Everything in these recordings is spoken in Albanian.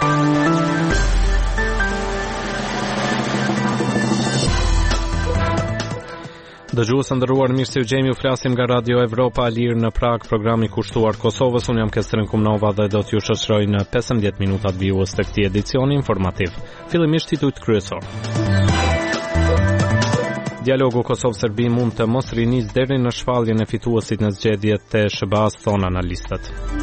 Dëgjues nderuar, mirë se u gjemi, u flasim nga Radio Evropa Lirë në Prag, programi kushtuar Kosovës. Unë jam Kestrin Kumnova dhe do t'ju shoqëroj në 15 minutat vijues të këtij edicioni informativ. Fillimisht titujt kryesor. Dialogu Kosovë-Serbi mund të mos rinis deri në shpalljen e fituesit në zgjedhjet të SBA-s, thonë analistët.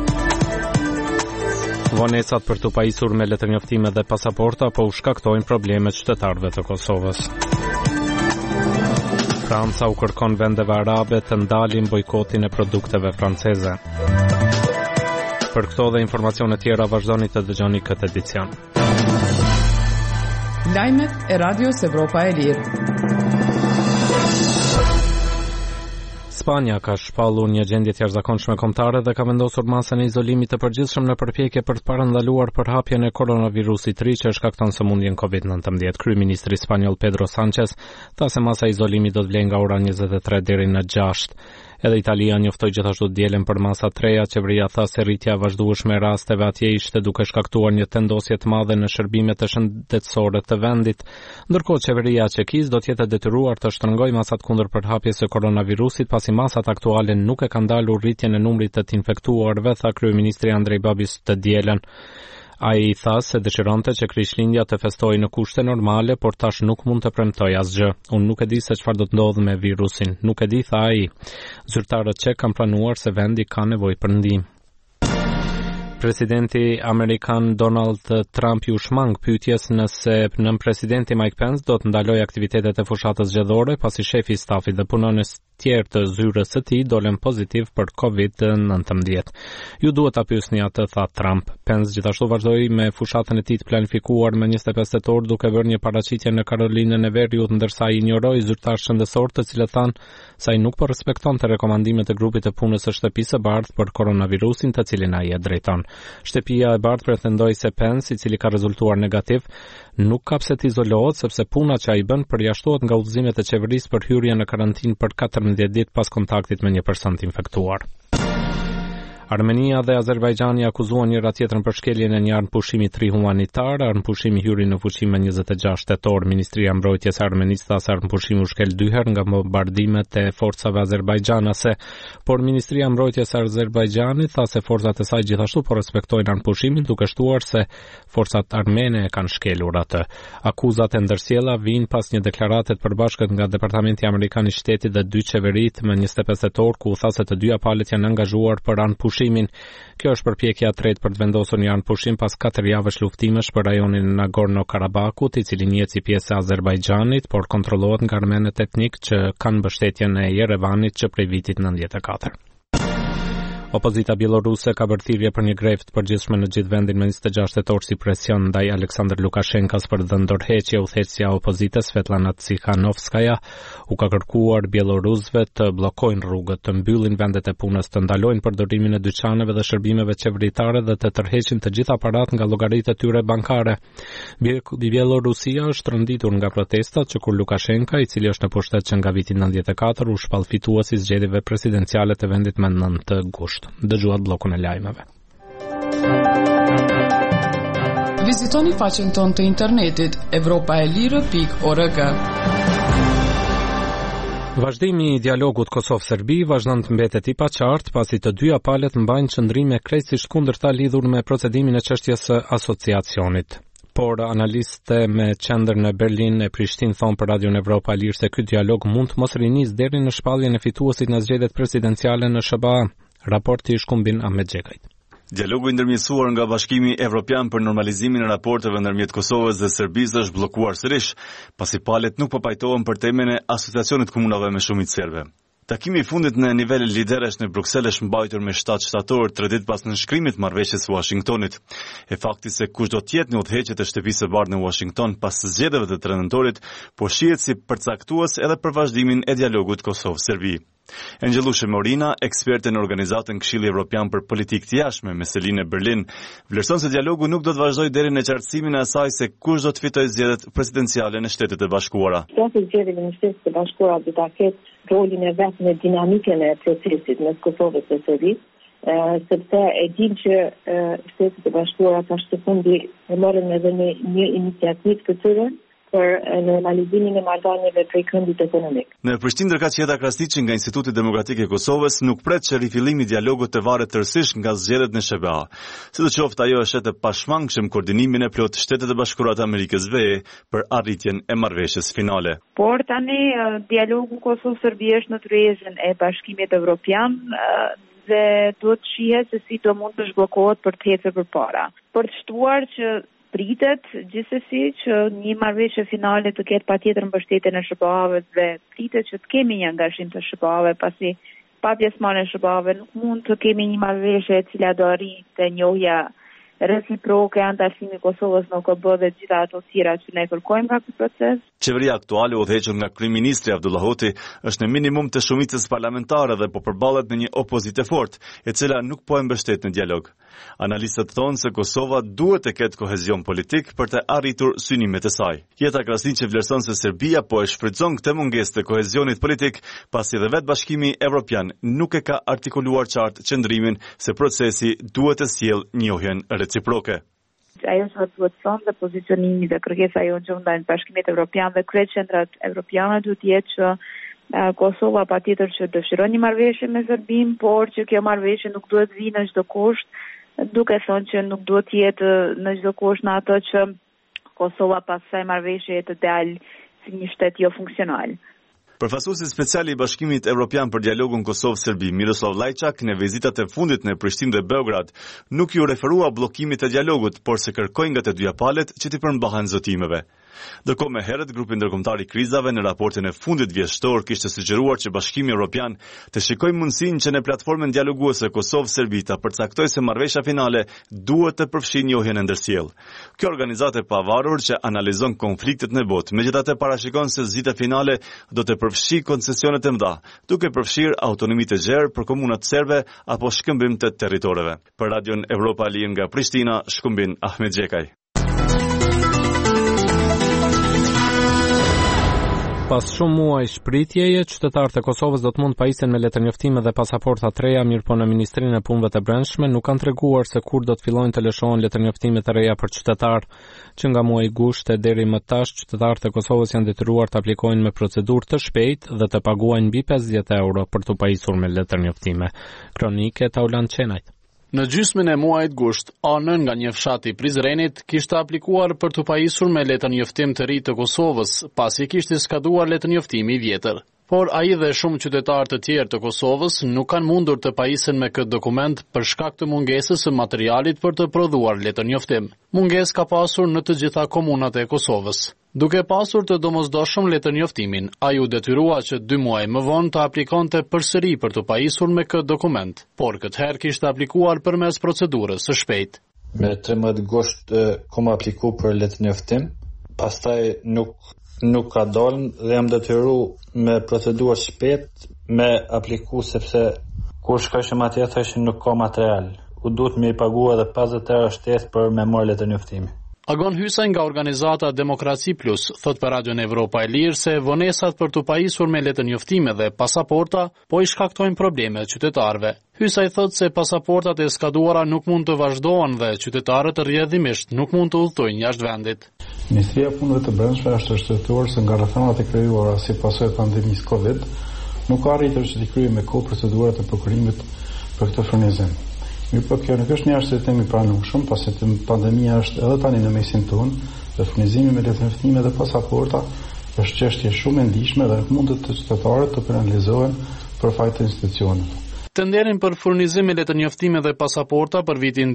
Vonesat për të pajisur me letërnjoftime dhe pasaporta po u shkaktojnë problemet qytetarëve të Kosovës. Franca u kërkon vendeve arabe të ndalin bojkotin e produkteve franceze. Për këto dhe informacione tjera vazhdoni të dëgjoni këtë edicion. Lajmet e Radios Evropa e Lirë. Spanja ka shpallur një gjendje të jashtëzakonshme kombëtare dhe ka vendosur masën e izolimit të përgjithshëm në përpjekje për të parandaluar përhapjen e koronavirusit 3 që shkakton sëmundjen COVID-19. Kryeministri spanjoll Pedro Sánchez tha se masa e izolimit do të vlejë nga ora 23 deri në 6. Edhe Italia njoftoi gjithashtu dielën për masa 3. Qeveria tha se rritja e vazhdueshme e rasteve atje ishte duke shkaktuar një tendosje të madhe në shërbimet e shëndetësore të vendit, ndërkohë qeveria e Çekisë do të jetë detyruar të shtrëngojë masat kundër përhapjes së koronavirusit pasi masat aktuale nuk e kanë ndalur rritjen e numrit të të infektuarve, tha kryeministri Andrej Babis të dielën. Ai tha se dëshironte që Krishtlindja të festojë në kushte normale, por tash nuk mund të premtoj asgjë. Unë nuk e di se çfarë do të ndodhë me virusin. Nuk e di, tha ai. Zyrtarët çek kanë pranuar se vendi ka nevojë për ndihmë. Presidenti amerikan Donald Trump ju shmang pyetjes nëse nën presidenti Mike Pence do të ndalojë aktivitetet e fushatës zgjedhore pasi shefi i stafit dhe punonës tjerë të zyrës së tij dolën pozitiv për COVID-19. Ju duhet ta pyesni atë, tha Trump. Pence gjithashtu vazhdoi me fushatën e tij të planifikuar me 25 tetor duke bërë një paraqitje në Karolinën e Veriut, ndërsa ai injoroi zyrtarë shëndetësor të cilët thanë se ai nuk po respektonte rekomandimet e grupit të punës së shtëpisë së bardhë për koronavirusin të cilin ai e drejton. Shtëpia e bardhë pretendoi se Pence, i cili ka rezultuar negativ, nuk ka pse të izolohet sepse puna që ai bën përjashtohet nga udhëzimet e qeverisë për hyrje në karantinë për 14 ditë pas kontaktit me një person të infektuar. Armenia dhe Azerbajxhani akuzuan njëra tjetrën për shkeljen e një armëpushimi 3 humanitar. Armëpushimi hyri në fuqi më 26 tetor. Ministria e Mbrojtjes e Armenisë tha se armëpushimi u shkel 2 herë nga bombardimet e forcave azerbajxhanase, por Ministria e Mbrojtjes e Azerbajxhanit tha se forcat e saj gjithashtu po respektojnë armëpushimin, duke shtuar se forcat armene e kanë shkelur atë. Akuzat e ndërsjella vijnë pas një deklarate të përbashkët nga Departamenti Amerikan i Shtetit dhe 2 qeveritë më 25 tetor, ku u tha se të dyja palët janë angazhuar për armëpushimin. Kjo është përpjekja e tretë për të vendosur një armëpushim pas 4 javësh luftimesh për rajonin e Nagorno-Karabakut, i cili njihet si pjesë e Azerbajxhanit, por kontrollohet nga armenët etnik që kanë mbështetjen e Yerevanit që prej vitit 94. Opozita bieloruse ka bërë thirrje për një grevë të përgjithshme në gjithë vendin me 26 tetor si presion ndaj Aleksandr Lukashenkas për të ndërheqje. Udhëheqësja e opozitës Svetlana Tsikhanovskaja u ka kërkuar bielorusëve të bllokojnë rrugët, të mbyllin vendet e punës, të ndalojnë përdorimin e dyqaneve dhe shërbimeve qeveritare dhe të tërheqin të gjithë aparat nga llogaritë e tyre bankare. Bielorusia është rënditur nga protestat që kur Lukashenka, i cili është në pushtet që nga viti 94, u shpall fitues i zgjedhjeve presidenciale të vendit me 9 gusht. Dëgjuat bllokun e lajmeve. Vizitoni faqen tonë të internetit europaelire.org. Vazhdimi i dialogut Kosovë-Serbi vazhdon të mbetet i paqartë pasi të dyja palët mbajnë qëndrime krejtësisht kundërta lidhur me procedimin e çështjes së asociacionit. Por analistë me qendër në Berlin e Prishtinë thonë për Radion Evropa Lirë se ky dialog mund të mos rinis deri në shpalljen e fituesit në zgjedhjet presidenciale në SBA. Raporti i Shkumbin Ahmet Xhekajt. Dialogu i ndërmjetësuar nga Bashkimi Evropian për normalizimin e raporteve ndërmjet Kosovës dhe Serbisë është bllokuar sërish, pasi palët nuk po pajtohen për temën e asociacionit komunave me shumicë serbe. Takimi i fundit në nivel lideresh në Bruksel është mbajtur me 7 shtator 3 ditë pas nënshkrimit marrëveshjes së Washingtonit. E fakti se kush do të jetë në udhëheqjet e shtëpisë së bardhë në Washington pas zgjedhjeve të 3 nëntorit, po shihet si përcaktues edhe për vazhdimin e dialogut Kosovë-Serbi. Angelushe Morina, eksperte në organizatën Këshilli Evropian për Politikë të Jashtme me selinë në Berlin, vlerëson se dialogu nuk do të vazhdojë deri në qartësimin e asaj se kush do të fitojë zgjedhjet presidenciale në Shtetet e Bashkuara. Zgjedhjet në Shtetet e Bashkuara do ta ketë rolin e vet në dinamikën e procesit mes Kosovës dhe Serbisë, sepse e dim që Shtetet e Bashkuara tash të fundi e morën edhe një iniciativë të cilën për normalizimin e marrëdhënieve prej këndit ekonomik. Në Prishtinë ndërkaq Jeta Krasniqi nga Instituti Demokratik i Kosovës nuk pret që rifillimi i dialogut të varet tërësisht nga zgjedhjet në SBA. Sidoqoftë ajo është e pashmangshëm koordinimin e plot Shtetet e Bashkuara të Amerikës VE për arritjen e marrëveshjes finale. Por tani dialogu Kosovë-Serbi është në tryezën e Bashkimit Evropian dhe duhet shihet se si do mund të zhbllokohet për të ecur përpara. Për të shtuar që pritet gjithsesi që një marrëveshje finale të ketë patjetër mbështetjen e SBA-ve dhe pritet që të kemi një angazhim të SBA-ve, pasi pa pjesëmarrjen e SBA-ve nuk mund të kemi një marrëveshje e cila do arrijë njohja reciproke, antarësimi i Kosovës në OKB dhe gjitha ato tjera që ne kërkojmë nga ky proces. Qeveria aktuale udhëhequr nga kryeministri Abdullah Hoti është në minimum të shumicës parlamentare dhe po përballet me një opozitë fortë, e cila nuk po e mbështet në dialog. Analistët thonë se Kosova duhet të ketë kohezion politik për të arritur synimet e saj. Jeta Krasniqi vlerëson se Serbia po e shfrytëzon këtë mungesë të kohezionit politik, pasi edhe vetë Bashkimi Evropian nuk e ka artikuluar qartë qëndrimin se procesi duhet të sjellë njohjen reciproke. Ajo që duhet thonë dhe pozicionimi dhe kërkesa jonë që ndajnë Bashkimit Evropian dhe kryeqendrat evropiane duhet jetë që Kosova patjetër që dëshiron një marrëveshje me Serbinë, por që kjo marrëveshje nuk duhet vi në çdo kusht, duke thonë që nuk duhet jetë në çdo kusht në ato që Kosova pas kësaj marrëveshje të dalë si një shtet jo funksional. Përfaqësuesi special i Bashkimit Evropian për dialogun Kosovë-Serbi, Miroslav Lajçak, në vizitat e fundit në Prishtinë dhe Beograd, nuk ju referua bllokimit të dialogut, por se kërkoi nga të dyja palët që t'i përmbahen zotimeve. Ndërkohë më herët grupi ndërkombëtar i krizave në raportin e fundit vjeshtor kishte sugjeruar që Bashkimi Evropian të shikojë mundësinë që në platformën dialoguese Kosovë-Serbi ta përcaktojë se marrëveshja finale duhet të përfshijë njohjen e ndërsjellë. Kjo organizatë e pavarur që analizon konfliktet në botë, megjithatë parashikon se zgjidhja finale do të përfshijë koncesionet e mëdha, duke përfshirë autonomi të gjerë për komunat serbe apo shkëmbim të territoreve. Për Radion Evropa Lir nga Prishtina, shkëmbin Ahmet Xhekaj. Pas shumë muaj shpritjeje, qytetarët e Kosovës do të mund pajisen me letërnjoftime dhe pasaporta të reja, mirë po në Ministrinë e Punëve të Brendshme nuk kanë treguar se kur do të fillojnë të lëshohen letërnjoftime të reja për qytetar, që nga muaji gusht e deri më tash qytetarët e Kosovës janë detyruar të aplikojnë me procedurë të shpejtë dhe të paguajnë mbi 50 euro për të pajisur me letërnjoftime. Kronike Taulan Qenajt. Në gjysmën e muajit gusht, anën nga një fshat i Prizrenit kishte aplikuar për të pajisur me letërnjoftim të ri të Kosovës, pasi kishte skaduar letërnjoftimi i vjetër. Por ai dhe shumë qytetarë të tjerë të Kosovës nuk kanë mundur të pajisen me këtë dokument për shkak të mungesës së materialit për të prodhuar letërnjoftim. Mungesë ka pasur në të gjitha komunat e Kosovës. Duke pasur të domosdoshëm letërnjoftimin, ai u detyrua që 2 muaj më vonë të aplikonte përsëri për të pajisur me këtë dokument, por këtë herë kishte aplikuar përmes procedurës së shpejtë. Me 13 gusht kom apliku për letërnjoftim, pastaj nuk ka dalën dhe jam detyru me procedurë shpejt me apliku sepse kur shkojshëm atje thëshin nuk ka material. U duhet me i pagu edhe 50 euro shtesë për me marrë letërnjoftimi. Agon Hysaj nga organizata Demokraci Plus thot për Radion Evropa e Lirë se vonesat për të pajisur me letërnjoftime dhe pasaporta po i shkaktojnë probleme qytetarëve. Hysaj thot se pasaportat e skaduara nuk mund të vazhdohen dhe qytetarët rrjedhimisht nuk mund të udhtojnë jashtë vendit. Ministria e Punëve të Brendshme është shtetuar se nga reformat e krijuara si pasojë të pandemisë Covid, nuk ka arritur që të kryejë me kohë procedurat e prokurimit për këtë furnizim. Mirë po kjo nuk është një arsye i pranueshëm, pasi pandemia është edhe tani në mesin tonë dhe furnizimi me letërnjoftime dhe pasaporta është çështje shumë e ndihshme dhe nuk mund të qytetarët të penalizohen për fajt të institucioneve. Tenderin për furnizim me letërnjoftime dhe pasaporta për vitin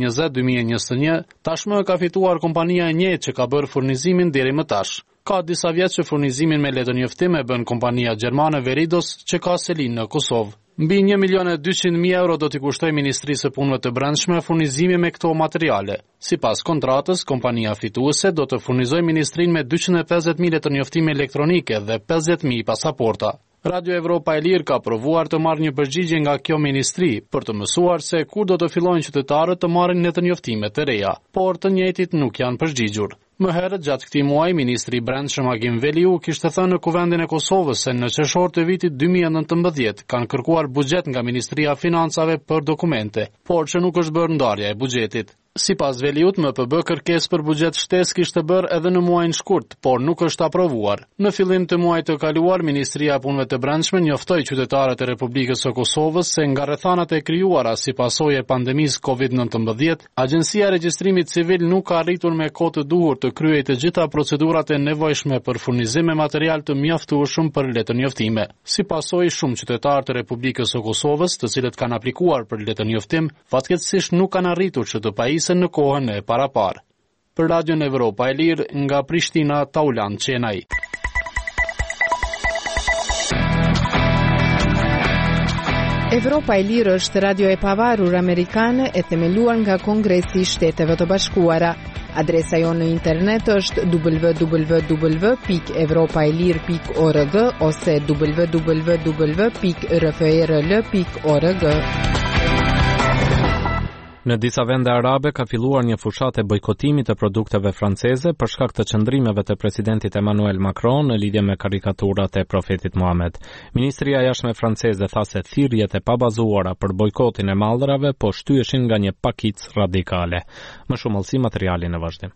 2020-2021 tashmë ka fituar kompania e njëjtë që ka bërë furnizimin deri më tash. Ka disa vjet që furnizimin me letërnjoftime bën kompania gjermane Veridos që ka selin në Kosovë. Mbi 1.200.000 euro do t'i kushtoj Ministrisë së Punëve të Brendshme furnizimi me këto materiale. Sipas kontratës, kompania fituese do të furnizojë ministrinë me 250.000 letërnjoftime elektronike dhe 50.000 pasaporta. Radio Evropa e Lirë ka provuar të marrë një përgjigje nga kjo ministri për të mësuar se kur do të fillojnë qytetarët të marrin letërnjoftime të reja, por të njëjtit nuk janë përgjigjur. Më herët gjatë këtij muaji, ministri i Brendshëm Agim Veliu kishte thënë në Kuvendin e Kosovës se në qershor të vitit 2019 kanë kërkuar buxhet nga Ministria e Financave për dokumente, por që nuk është bërë ndarja e buxhetit. Sipas Veliut, MPB kërkesë për buxhet shtesë kishte bërë edhe në muajin shkurt, por nuk është aprovuar. Në fillim të muajit të kaluar, Ministria e Punëve të Brendshme njoftoi qytetarët e Republikës së Kosovës se nga rrethanat e krijuara si pasojë e pandemisë COVID-19, Agjencia e Regjistrimit Civil nuk ka arritur me kohë të duhur të kryejë të gjitha procedurat e nevojshme për furnizim me material të mjaftueshëm për letërnjoftime. Si pasojë, shumë qytetarë të Republikës së Kosovës, të cilët kanë aplikuar për letërnjoftim, fatkeqësisht nuk kanë arritur që të pajisen në kohën e parapar. Për Radion Evropa e Lirë, nga Prishtina, Taulan Qenaj. Evropa e Lirë është radio e pavarur amerikane e themeluar nga Kongresi i Shteteve të Bashkuara. Adresa jonë në internet është www.evropaelir.org ose www.rfrl.org. Në disa vende arabe ka filluar një fushatë e bojkotimit të produkteve franceze për shkak të çndrimeve të presidentit Emmanuel Macron në lidhje me karikaturat e profetit Muhammed. Ministria e Jashtme franceze tha se thirrjet e pabazuara për bojkotin e mallrave po shtyheshin nga një pakicë radikale. Më shumë mësi materiali në vazhdim.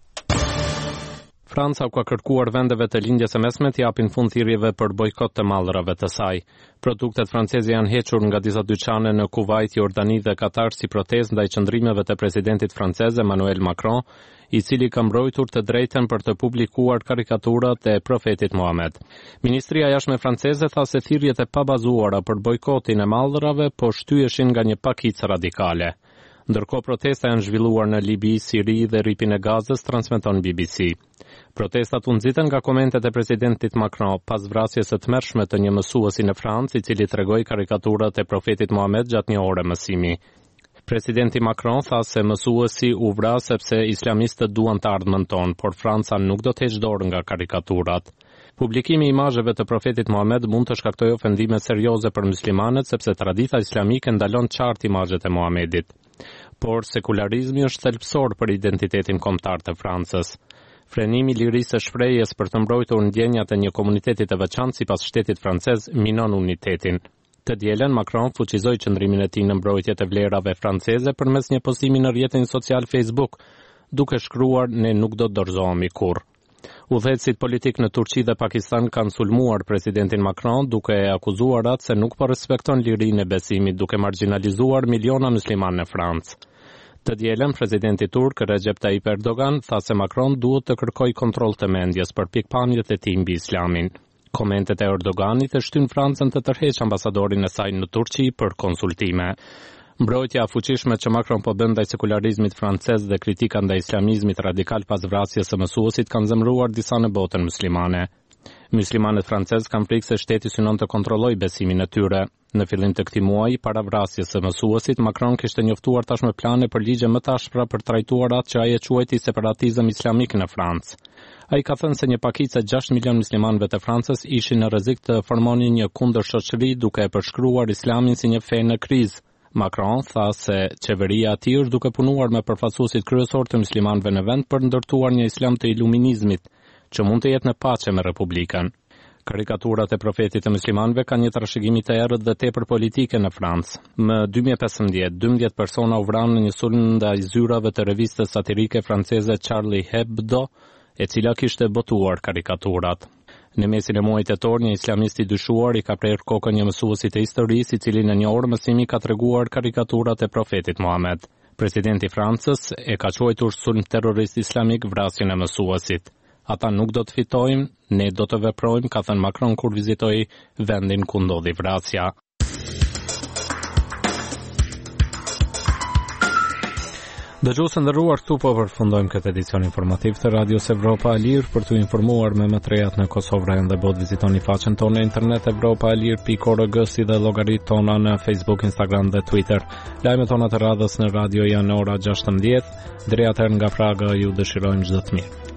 Franca ka kërkuar vendeve të lindjes së mesme të japin fund thirrjeve për bojkot të mallrave të saj. Produktet franceze janë hequr nga disa dyqane në Kuvajt, Jordani dhe Katar si protestë ndaj çndrimeve të presidentit francez Emmanuel Macron, i cili ka mbrojtur të drejtën për të publikuar karikaturat e profetit Muhammed. Ministria e Jashtme franceze tha se thirrjet e pabazuara për bojkotin e mallrave po shtyheshin nga një pakicë radikale. Ndërkohë protesta janë zhvilluar në Libi, Siri dhe rripin e Gazës, transmeton BBC. Protestat u nxitën nga komentet e presidentit Macron pas vrasjes së tmerrshme të një mësuesi në Francë, i cili tregoi karikaturat e profetit Muhammed gjatë një ore mësimi. Presidenti Macron tha se mësuesi u vras sepse islamistët duan të ardhmën tonë, por Franca nuk do të heqë dorë nga karikaturat. Publikimi i imazheve të profetit Muhammed mund të shkaktojë ofendime serioze për muslimanët sepse tradita islamike ndalon qartë imazhet e Muhamedit. Por sekularizmi është thelbësor për identitetin kombëtar të Francës. Frenimi i lirisë së shprehjes për të mbrojtur ndjenjat e një komuniteti të veçantë sipas shtetit francez minon unitetin. Të dielën Macron fuqizoi qëndrimin e tij në mbrojtje të vlerave franceze përmes një postimi në rrjetin social Facebook, duke shkruar ne nuk do të dorëzohemi kurrë. Udhëheqësit politik në Turqi dhe Pakistan kanë sulmuar presidentin Macron duke e akuzuar atë se nuk po respekton lirinë e besimit, duke marginalizuar miliona muslimanë në Francë. Të dielën presidenti turk Recep Tayyip Erdogan tha se Macron duhet të kërkojë kontroll të mendjes për pikpamjet e tij mbi islamin. Komentet e Erdoganit e shtyn Francën të tërheqë ambasadorin e saj në Turqi për konsultime. Mbrojtja e fuqishme që Macron po bën ndaj sekularizmit francez dhe kritika ndaj islamizmit radikal pas vrasjes së mësuesit kanë zemëruar disa në botën muslimane. Muslimanët francez kanë frikë se shteti synon të kontrollojë besimin e tyre. Në fillim të këtij muaji, para vrasjes së mësuesit, Macron kishte njoftuar tashmë plane për ligje më të ashpra për trajtuar atë që ai e quajti separatizëm islamik në Francë. Ai ka thënë se një pakicë 6 milion muslimanëve të Francës ishin në rrezik të formonin një kundërshoqëri duke e përshkruar islamin si një fe në krizë. Macron tha se qeveria e tij është duke punuar me përfaqësuesit kryesor të muslimanëve në vend për ndërtuar një islam të iluminizmit, që mund të jetë në paqe me Republikën. Karikaturat e profetit të muslimanëve kanë një trashëgim të errët dhe tepër politike në Francë. Më 2015, 12 persona u vranë në një sulm ndaj zyrave të revistës satirike franceze Charlie Hebdo, e cila kishte botuar karikaturat. Në mesin e muajit tetor, një islamist i dyshuar i ka prerë kokën një mësuesi të historisë, i cili në një orë mësimi ka treguar karikaturat e profetit Muhammed. Presidenti i Francës e ka quajtur sulm terrorist islamik vrasjen e mësuesit. Ata nuk do të fitojmë, ne do të veprojmë, ka thënë Macron kur vizitoi vendin ku ndodhi vrasja. Dëgjuesë nderuar, këtu po përfundojmë këtë edicion informativ të Radios Evropa e Lirë. Për t'u informuar me më të rejat në Kosovë dhe botë, vizitoni faqen tonë në internet evropaelir.org, si dhe llogaritë tona në Facebook, Instagram dhe Twitter. Lajmet tona të radhës në radio janë ora 16:00. Deri atëherë nga Praga ju dëshirojmë çdo të mirë.